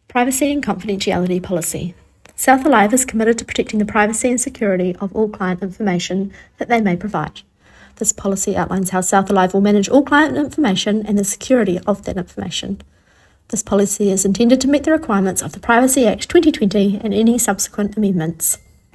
Privacy and confidentiality policy. South Alive is committed to protecting the privacy and security of all client information that they may provide. This policy outlines how South Alive will manage all client information and the security of that information. This policy is intended to meet the requirements of the Privacy Act 2020 and any subsequent amendments.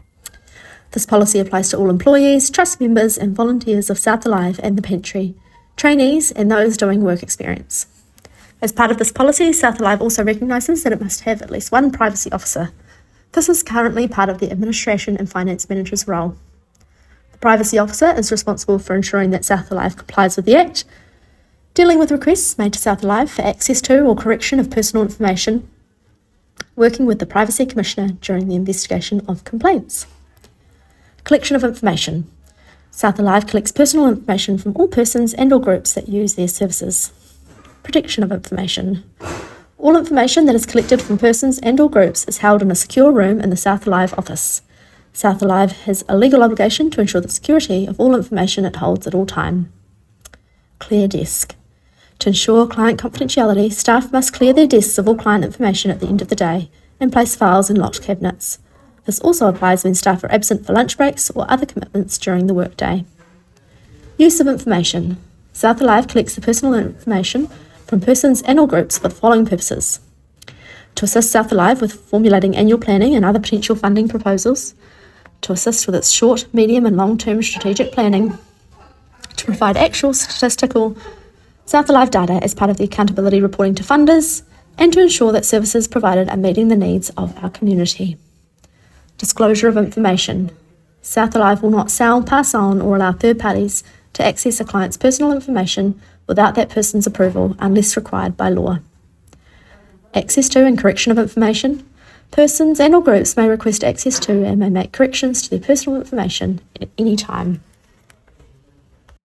This policy applies to all employees, trust members and volunteers of South Alive and the Pantry, trainees and those doing work experience. As part of this policy, South Alive also recognises that it must have at least one privacy officer. This is currently part of the Administration and Finance Manager's role. The privacy officer is responsible for ensuring that South Alive complies with the Act, dealing with requests made to South Alive for access to or correction of personal information, working with the Privacy Commissioner during the investigation of complaints. Collection of information. South Alive collects personal information from all persons and or groups that use their services. Protection of information. All information that is collected from persons and or groups is held in a secure room in the South Alive office. South Alive has a legal obligation to ensure the security of all information it holds at all time. Clear desk. To ensure client confidentiality, staff must clear their desks of all client information at the end of the day and place files in locked cabinets. This also applies when staff are absent for lunch breaks or other commitments during the workday. Use of information. South Alive collects the personal information from persons and or groups for the following purposes: to assist South Alive with formulating annual planning and other potential funding proposals, to assist with its short, medium and long-term strategic planning, to provide actual statistical South Alive data as part of the accountability reporting to funders, and to ensure that services provided are meeting the needs of our community. Disclosure of information. South Alive will not sell, pass on or allow third parties to access a client's personal information without that person's approval unless required by law. Access to and correction of information. Persons and or groups may request access to and may make corrections to their personal information at any time.